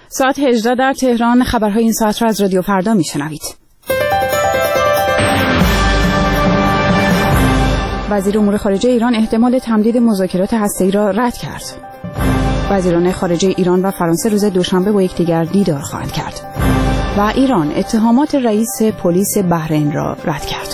ساعت 18 در تهران. خبرهای این ساعت را از رادیو فردا میشنوید. وزیر امور خارجه ایران احتمال تمدید مذاکرات هسته‌ای را رد کرد. وزیران خارجه ایران و فرانسه روز دوشنبه با یکدیگر دیدار خواهند کرد. و ایران اتهامات رئیس پلیس بحرین را رد کرد.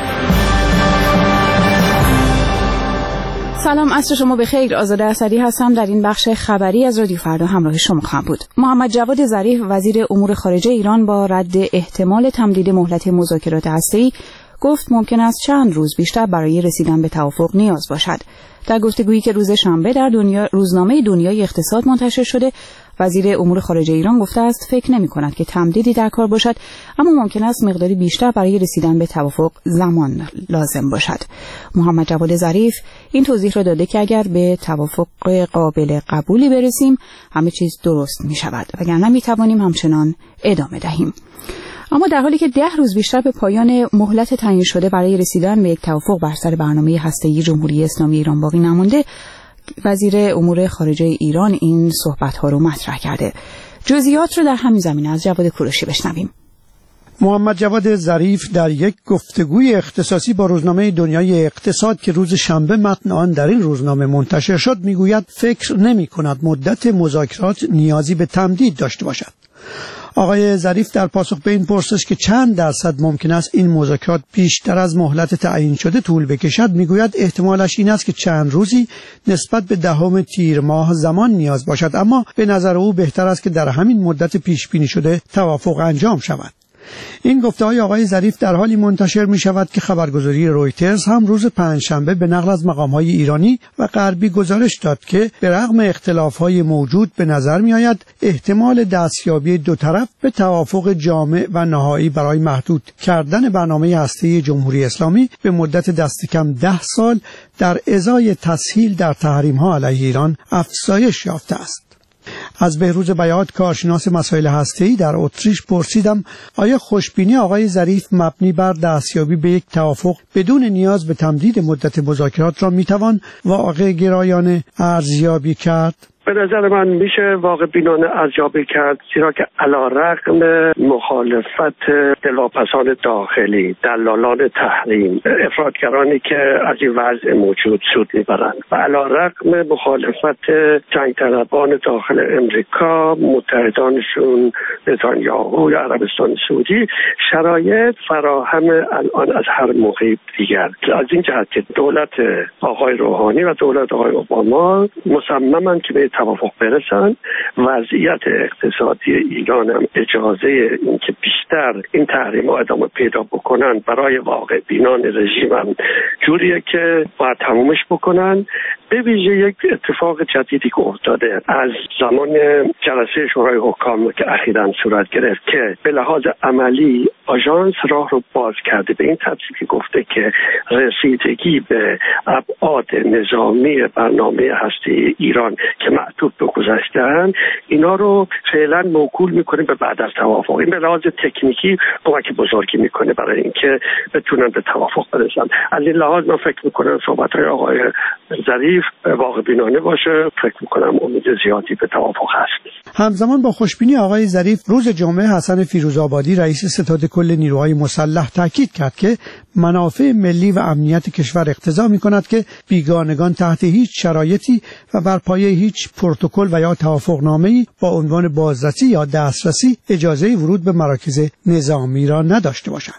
سلام، عصر شما بخیر. آزاده اسدی هستم. در این بخش خبری از رادیو فردا همراه شما خواهم بود. محمد جواد ظریف وزیر امور خارجه ایران با رد احتمال تمدید مهلت مذاکرات هسته‌ای گفت ممکن است چند روز بیشتر برای رسیدن به توافق نیاز باشد. در گفتگویی که روز شنبه در روزنامه دنیای اقتصاد منتشر شده، وزیر امور خارجه ایران گفته است فکر نمی‌کند که تمدیدی در کار باشد، اما ممکن است مقداری بیشتر برای رسیدن به توافق زمان لازم باشد. محمد جواد ظریف این توضیح را داده که اگر به توافق قابل قبولی برسیم همه چیز درست می‌شود، وگرنه می‌توانیم همچنان ادامه دهیم. اما در حالی که 10 روز بیشتر به پایان مهلت تعیین شده برای رسیدن به یک توافق بر سر برنامه هسته‌ای جمهوری اسلامی ایران باقی نمانده، وزیر امور خارجه ایران این صحبت‌ها رو مطرح کرده. جزئیات رو در همین زمینه از جواد کوروشی بشنویم. محمد جواد ظریف در یک گفتگوی اختصاصی با روزنامه دنیای اقتصاد که روز شنبه متن آن در این روزنامه منتشر شد میگوید فکر نمی‌کند مدت مذاکرات نیازی به تمدید داشته باشد. آقای ظریف در پاسخ به این پرسش که چند درصد ممکن است این مذاکرات بیشتر از مهلت تعیین شده طول بکشد میگوید احتمالش این است که چند روزی نسبت به 10 تیر ماه زمان نیاز باشد، اما به نظر او بهتر است که در همین مدت پیش بینی شده توافق انجام شود. این گفته‌های آقای ظریف در حالی منتشر می شود که خبرگزاری رویترز هم روز پنجشنبه به نقل از مقام‌های ایرانی و غربی گزارش داد که به رغم اختلاف‌های موجود به نظر می آید احتمال دستیابی دو طرف به توافق جامع و نهایی برای محدود کردن برنامه هسته‌ای جمهوری اسلامی به مدت دست کم 10 سال در ازای تسهیل در تحریم‌ها علیه ایران افزایش یافته است. از بهروز بیات کارشناس مسائل هسته‌ای در اتریش پرسیدم آیا خوشبینی آقای ظریف مبنی بر دستیابی به یک توافق بدون نیاز به تمدید مدت مذاکرات را میتوان واقع گرایانه ارزیابی کرد؟ به نظر من میشه واقع بینانه ارزیابی کرد، زیرا که علیرغم مخالفت دلواپسان داخلی، دلالان تحریم، افراطگرانی که از این وضع موجود سود میبرند و علیرغم مخالفت جنگ طلبان داخل امریکا، متحدانشون نتانیاهو یا عربستان سعودی، شرایط فراهم الان از هر محیط دیگر. از این جهت که دولت آقای روحانی و دولت آقای اوباما مصممند که به توافق برسن، وضعیت اقتصادی ایران هم اجازه اینکه بیشتر این تحریم‌ها ادامه پیدا بکنن برای واقع بینان رژیم هم جوریه که باید تمومش بکنن. به ویژه یک اتفاق جدیدی که افتاده از زمان جلسه شورای حکام که اخیراً صورت گرفت که به لحاظ عملی آژانس راه رو باز کرده به این ترتیب که گفته که رسیدگی به ابعاد نظامی برنامه هسته‌ای ایران که معطوف به گذشته‌اند اینا رو فعلا موکول میکنه به بعد از توافق. این به لحاظ تکنیکی کمک بزرگی میکنه برای اینکه بتونن به توافق برسن. از این لحاظ من فکر میکنم صحبت‌های آقای ظریف واقع بینانه باشه. فکر میکنم امید زیادی به توافق هست. همزمان با خوشبینی آقای ظریف روز جمعه حسن فیروزآبادی رئیس ستاد کل نیروهای مسلح تاکید کرد که منافع ملی و امنیت کشور اقتضا می‌کند که بیگانگان تحت هیچ شرایطی و بر پایه هیچ پروتکل و یا توافقنامه‌ای با عنوان بازرسی یا دسترسی اجازه ورود به مراکز نظامی را نداشته باشند.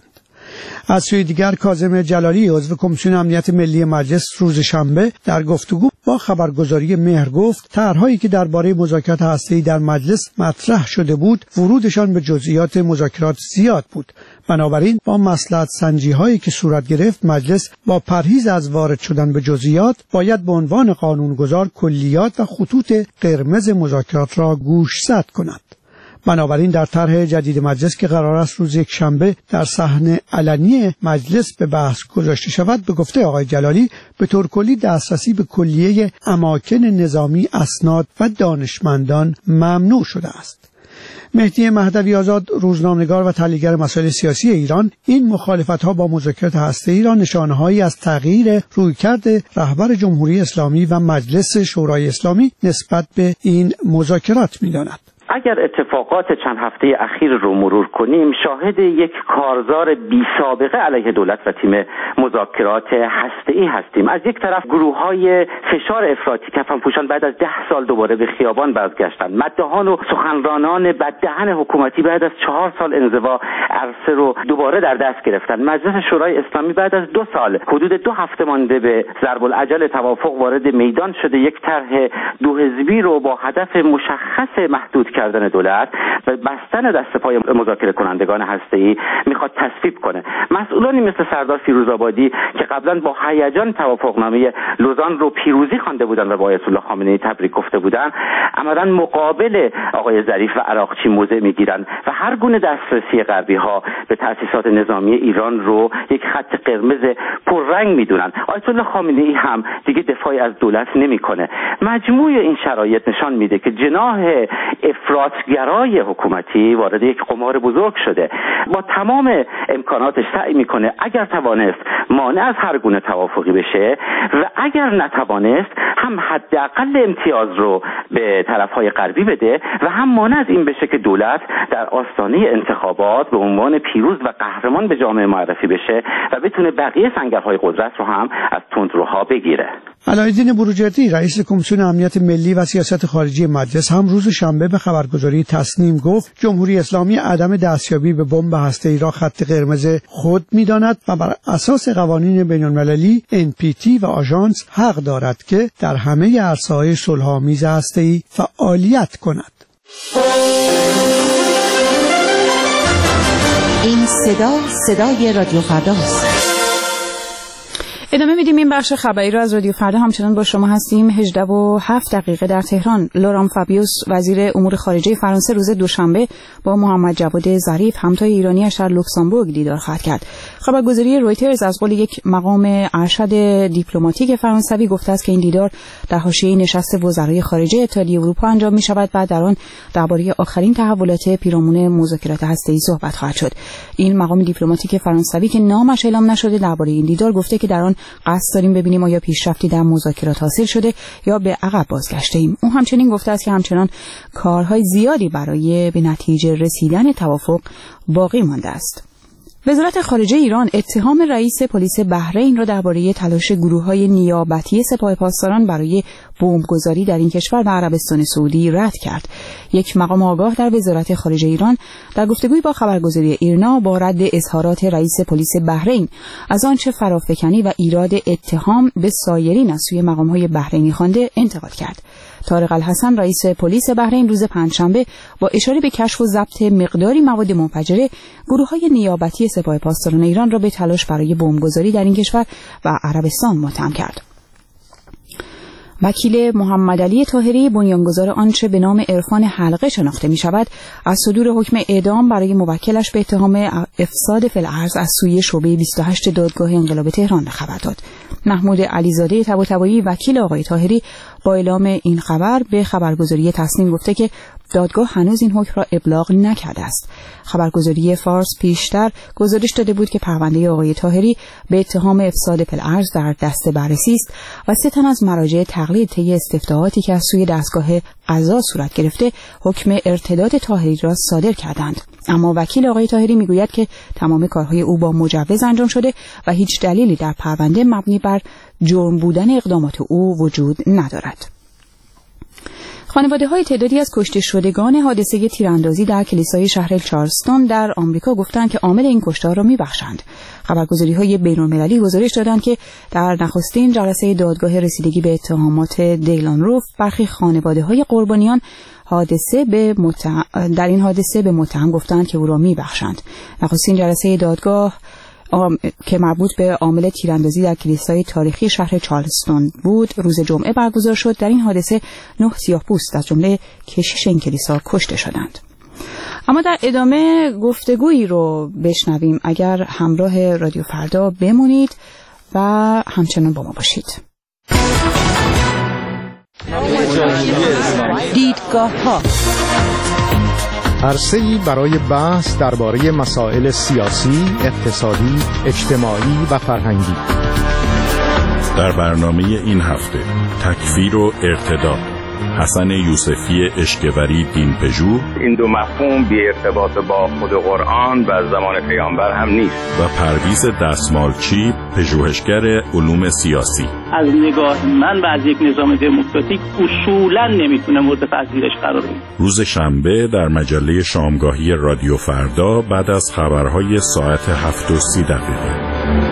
از سوی دیگر کاظم جلالی عضو کمیسیون امنیت ملی مجلس روز شنبه در گفتگو با خبرگزاری مهر گفت طرح‌هایی که درباره مذاکرات هسته‌ای در مجلس مطرح شده بود ورودشان به جزئیات مذاکرات زیاد بود. بنابراین با مصلحت سنجی‌هایی که صورت گرفت مجلس با پرهیز از وارد شدن به جزئیات باید به عنوان قانونگذار کلیات و خطوط قرمز مذاکرات را گوشزد کند. بنابراین در طرح جدید مجلس که قرار است روز یکشنبه در صحن علنی مجلس به بحث گذاشته شود، به گفته آقای جلالی به طور کلی دسترسی به کلیه اماکن نظامی، اسناد و دانشمندان ممنوع شده است. مهدی مهدوی آزاد، روزنامه‌نگار و تحلیلگر مسائل سیاسی ایران، این مخالفت‌ها با مذاکرات هسته‌ای را نشانه‌هایی از تغییر رویکرد رهبر جمهوری اسلامی و مجلس شورای اسلامی نسبت به این مذاکرات می‌داند. اگر اتفاقات چند هفته اخیر رو مرور کنیم، شاهد یک کارزار بی سابقه علیه دولت و تیم مذاکرات هسته‌ای هستیم. از یک طرف گروه‌های فشار افراطی کفنپوشان بعد از 10 سال دوباره به خیابان بازگشتند. مداحان و سخنرانان بددهن حکومتی بعد از 4 سال انزوا عرصه رو دوباره در دست گرفتند. مجلس شورای اسلامی بعد از 2 سال حدود 2 هفته مانده به ضرب العجل توافق وارد میدان شده، یک طرح 2 حزبی رو با هدف مشخص محدود کردن دولت و بستن دست پای مذاکره کنندگان هسته‌ای میخواد تصویب کنه. مسئولانی مثل سردار فیروزآبادی که قبلا با هیجان توافقنامه لوزان رو پیروزی خوانده بودند و با آیت الله خامنه‌ای تبریک گفته بودند، عملاً مقابل آقای ظریف و عراقچی موضع میگیرند و هر گونه دسترسی غربی‌ها به تأسیسات نظامی ایران رو یک خط قرمز پررنگ میدونن. آیت الله خامنه‌ای هم دیگه دفاعی از دولت نمیکنه. مجموع این شرایط نشان میده که جناح افراطگرای حکومتی وارد یک قمار بزرگ شده. با تمام امکاناتش سعی میکنه اگر توانست مانع از هر گونه توافقی بشه و اگر نتوانست هم حداقل امتیاز رو به طرفهای غربی بده و هم مانع از این بشه که دولت در آستانه انتخابات به عنوان پیروز و قهرمان به جامعه معرفی بشه و بتونه بقیه سنگرهای قدرت رو هم از تندروها بگیره. علایالدین بروجردی رئیس کمیسیون امنیت ملی و سیاست خارجی مجلس هم روز شنبه به خبرگزاری تصنیم گفت جمهوری اسلامی عدم دستیابی به بمب هسته‌ای را خط قرمز خود می‌داند و بر اساس قوانین بین‌المللی NPT و آژانس حق دارد که در همه عرصه‌های صلح‌آمیز هسته‌ای فعالیت کند. این صدای رادیو فرداست. ادامه میدیم این بخش خبری رو از رادیو فردا. همچنان با شما هستیم. 18:07 در تهران. لوران فابیوس وزیر امور خارجه فرانسه روز دوشنبه با محمد جواد ظریف همتای ایرانی‌اش در لوکزامبورگ دیدار خواهد کرد. خبرگزاری رویترز از قول یک مقام ارشد دیپلماتیک فرانسوی گفته است که این دیدار در حاشیه نشست وزرای خارجه اتحادیه اروپا انجام می‌شود و در آن درباره آخرین تحولات پیرامون مذاکرات هسته‌ای صحبت خواهد شد. این مقام دیپلماتیک فرانسوی که نامش اعلام نشده درباره این دیدار گفته که در آن قصد داریم ببینیم آیا پیشرفتی در مذاکرات حاصل شده یا به عقب بازگشته ایم. او همچنین گفته است که همچنان کارهای زیادی برای به نتیجه رسیدن توافق باقی مانده است. وزارت خارجه ایران اتهام رئیس پلیس بحرین را درباره تلاش گروه‌های نیابتی سپاه پاسداران برای بمبگذاری در این کشور و عربستان سعودی رد کرد. یک مقام آگاه در وزارت خارجه ایران در گفتگوی با خبرگزاری ایرنا با رد اظهارات رئیس پلیس بحرین از آنچه فرافکنی و ایراد اتهام به سایرین از سوی مقام‌های بحرینی خوانده انتقاد کرد. طارق الحسن رئیس پلیس بحرین روز پنجشنبه با اشاره به کشف و ضبط مقداری مواد منفجره گروه‌های نیابتی سپاه پاسداران ایران را به تلاش برای بمبگذاری در این کشور و عربستان متهم کرد. وکیل محمد علی طاهری بنیانگذار آنچه به نام عرفان حلقه شناخته می شود از صدور حکم اعدام برای موکلش به اتهام افساد فی الارض از سوی شعبه 28 دادگاه انقلاب تهران خبر داد. محمود علیزاده طباطبایی وکیل آقای طاهری با اعلام این خبر به خبرگزاری تصنیم گفته که دادگاه هنوز این حکم را ابلاغ نکرده است. خبرگزاری فارس پیشتر گزارش داده بود که پرونده آقای طاهری به اتهام افساد فی الارض در دست بررسی است و 3 تن از مراجع تقلید طی استفتاحاتی که از سوی دستگاه قضا صورت گرفته حکم ارتداد طاهری را صادر کردند. اما وکیل آقای طاهری میگوید که تمام کارهای او با مجوز انجام شده و هیچ دلیلی در پرونده مبنی بر جرم بودن اقدامات او وجود ندارد. خانواده‌های تعدادی از کشته شدگان حادثه تیراندازی در کلیسای شهر چارلستون در آمریکا گفتند که عامل این کشتار را می‌بخشند. خبرگزاری‌های بین‌المللی گزارش دادند که در نخستین جلسه دادگاه رسیدگی به اتهامات دیلان روف برخی خانواده‌های قربانیان در این حادثه به متهم گفتند که او را می‌بخشند. نخستین جلسه دادگاه که مربوط به عامل تیراندازی در کلیسای تاریخی شهر چارلستون بود روز جمعه برگزار شد. در این حادثه 9 سیاه‌پوست از جمله کشیش این کلیسا کشته شدند. اما در ادامه گفتگویی رو بشنویم. اگر همراه رادیو فردا بمونید و همچنان با ما باشید. دیدگاه‌ها عرصه‌ای برای بحث درباره مسائل سیاسی، اقتصادی، اجتماعی و فرهنگی. در برنامه این هفته تکفیر و ارتداد حسن یوسفی اشکوری دینپژوه. این دو مفهوم بی ارتباط با خود قرآن و زمان پیامبر هم نیست. و پرویز دستمالچی، پژوهشگر علوم سیاسی. از نگاه من و از یک نظام دموکراتیک اصولاً نمیتونه مورد پذیرش قرار بگیره. روز شنبه در مجله شامگاهی رادیو فردا بعد از خبرهای ساعت 7:30.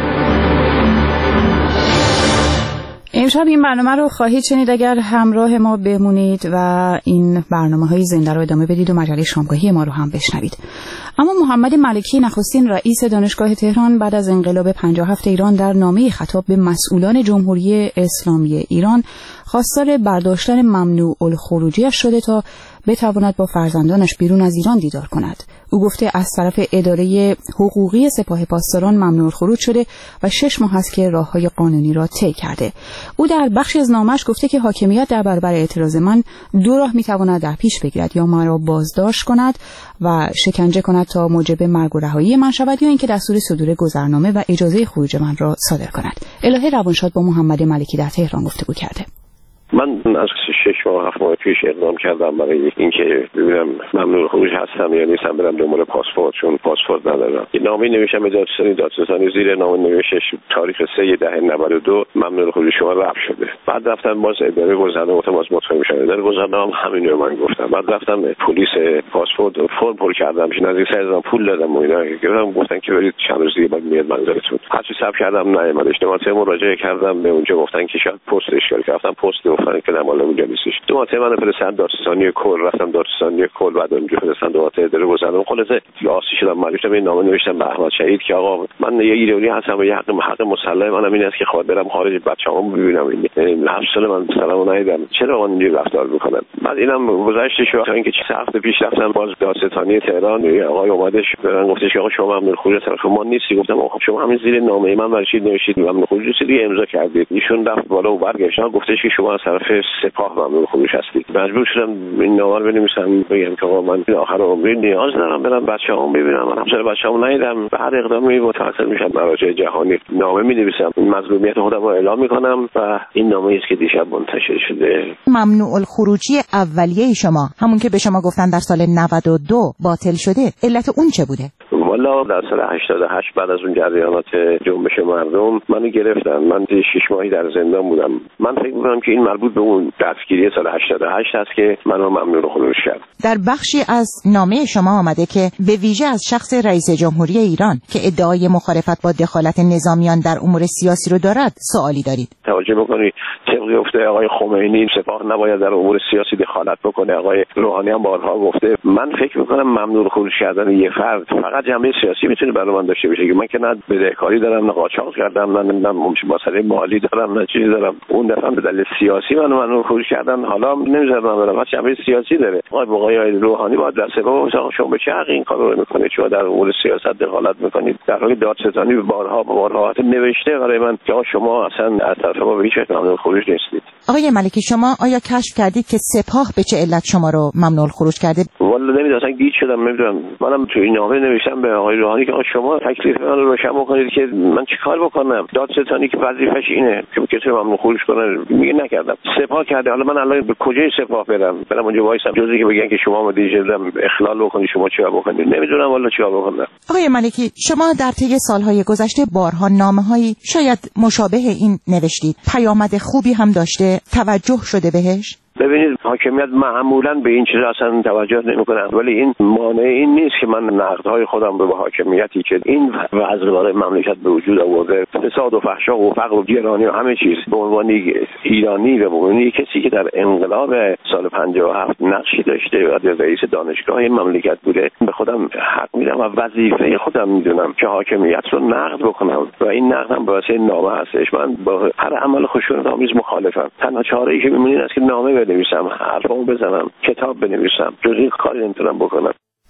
امشب این برنامه رو خواهید شنید اگر همراه ما بمونید و این برنامه‌های زنده رو ادامه بدید و مجله شامگاهی ما رو هم بشنوید. اما محمد ملکی نخستین رئیس دانشگاه تهران بعد از انقلاب 57 ایران در نامه خطاب به مسئولان جمهوری اسلامی ایران خواستار برداشتن ممنوع الخروجی‌اش شده تا بتواند با فرزندانش بیرون از ایران دیدار کند. او گفته از طرف اداره حقوقی سپاه پاسداران ممنوع الخروج شده و 6 ماه است که راه‌های قانونی را طی کرده. او در بخشی از نامه‌اش گفته که حاکمیت در برابر اعتراض من 2 راه می‌تواند در پیش بگیرد: یا مرا بازداشت کند و شکنجه کند تا موجب مرگ و رهایی من شود، یا اینکه دستور صدور گذرنامه و اجازه خروج من را صادر کند. الهه روانشاد با محمد ملکی در تهران گفتگو کرده. من از 6 ماه 7 ماه پیش اقدام کردم برای اینکه ببینم ممنوع خروج هستم یا نیستم، برم دنبال پاسپورت، چون پاسپورت ندارم. یه نامه نوشتم به دادستانی زیر نامه نوشتش تاریخ 3/10/92 ممنوع خروج شما رفع شده. بعد رفتم باز اداره گذرنامه باز مطمئن شدم اداره گذرنامه همین رو من گفتم. بعد رفتم پلیس پاسپورت فرم پر کردم، نزدیک 3000 پول دادم و اینا گفتن که برید چند روز دیگه بعد میاد منظرتون. هرچی صبر کردم نیومدش. دو مراجعه کردم به اونجا، گفتن که شاید پست اشکال کردم، پست گفتن که نمال اونجا نیستش. دو مرتبه من فرستادن دادستانی کل، رفتم دادستانی کل، بعد اونجا فرستادن دو مرتبه اداره گذرنامه. خلاصه آسی شدم، مجبورم این نامه نوشتم به احمد شهید که آقا من یه ایرانی هستم و یه حق مسلم منم این است که خواهد برم خارج بچه‌هامو ببینم. این حبس من سلامو ندیدم، چرا من اینجوری رفتار میکنن؟ بعد اینم گذشته شد تا اینکه 3 هفته پیش رفتم باز دادستانی تهران، آقای اومدش برن گفتش که آقا شما ممنوع خروج طرف ما نیستی. گفتم آقا شما همین زیر نامه من برچید نوشتید ممنوع خروج دیگه امضا کردید. ایشون رفت بالا و برگشت گفتش که شما از طرف سپاه ممنوع خروج هستید. مجبور شدم این نامه رو بنویسم بگم که آقا من آخر عمری نیاز دارم برم بچه‌هام ببینم، من همسر بچه‌هام ندیدم. به هر اقدامی متأثر میشم، مراجع جهانی نامه می‌نویسم، مظلومیت خودم رو اعلام می‌کنم و این نامه‌ای است که دیشب منتشر شده. ممنوع الخروجی اولیه شما همون که به شما گفتن در سال 92 باطل شده، علت اون چه بوده؟ والا در سال 88 بعد از اون جریانات جنبش مردم منو گرفتن. من 6 ماهی در زندان بودم. من فکر می‌کنم که این مربوط به اون دستگیری سال 88 است که منو ممنوع خروج کرد. در بخشی از نامه شما آمده که به ویژه از شخص رئیس جمهوری ایران که ادعای مخالفت با دخالت نظامیان در امور سیاسی رو دارد سوالی دارید. توجه بکنید طبق گفته آقای خمینی سپاه نباید در امور سیاسی دخالت بکنه. آقای روحانی هم بارها گفته. من فکر می‌کنم ممنوع خروج کردن یه فرد فقط جنبه سیاسی میتونه برای من داشته باشه که من که نه بدهکاری دارم، نه قاچاق کردم، نه مسئله مالی دارم، نه چیزی دارم. اون دفعه به دلیل سیاسی منو خروج کردن. حالا نمیذارم برام هر جنبه سیاسی داره. آقای روحانی باید دست با شما به چه حق این کارو میکنید؟ چون در امور سیاست دخالت میکنید. در حالی دادستانی بارها نوشته برای من که شما اصلا از طرف ما به هیچ وجه ممنوع خروج نیستید. آقای ملکی شما آیا کشف کردید که سپاه به چه علت شما رو ممنوع خروج کرده؟ والا نمیدونم، اصلا گیج شدم، نمیدونم. منم تو این نامه نوشتم به آقای روحانی که شما تکلیف من رو روشن بکنید که من چیکار بکنم. دادستانی که وظیفش اینه که کسی ممنوع خروج کنه میگه نکردم، سپاه کرده. حالا من الان به کجای سپاه برم اونجا وایسم جزی که بگن که شما ما دیجردم اخلال بکنید، شما چیکار بکنید؟ نمیدونم والا چیکار بکنم. آقای ملکی شما در طی سالهای گذشته بارها نامه‌هایی شاید مشابه این نوشتید، پیامد خوبی هم داشته، توجه شده بهش؟ ببینید حاکمیت معمولا به این چیزا اصلا توجه نمیکنه، ولی این مانع این نیست که من نقدهای خودم رو به حاکمیتی که این وضع برای مملکت به وجود آورده، فساد و فحشا و فقر و گرانی و همه چیز، به عنوان ایرانی و به عنوان کسی که در انقلاب سال 57 نقشی داشته و رئیس دانشگاه این مملکت بوده، به خودم حق میدم و وظیفه خودم میدونم که حاکمیت رو نقد بکنم و این نقدم واسه نامه هستش. من با هر عمل خشونت‌آمیز مخالفم. تنها چاره‌ای که میمونه است که نامه بنویسم، حرفامو بزنم، کتاب بنویسم، جز این کاری نمیتونم بکنم.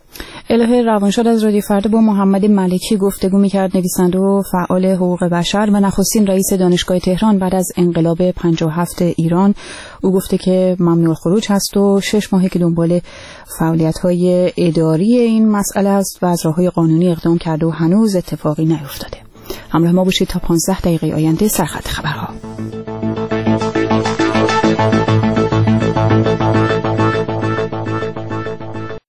الهه روانشاد از رادیو فردا با محمد ملکی گفتگو میکرد، نویسنده و فعال حقوق بشر و نخستین رئیس دانشگاه تهران بعد از انقلاب 57 ایران. او گفته که ممنوع خروج هست و 6 ماهه که دنبال فعالیت‌های اداری این مسئله است و از راه‌های قانونی اقدام کرده و هنوز اتفاقی نیفتاده. همراه ما باشید تا 15 دقیقه آینده سرخط خبرها.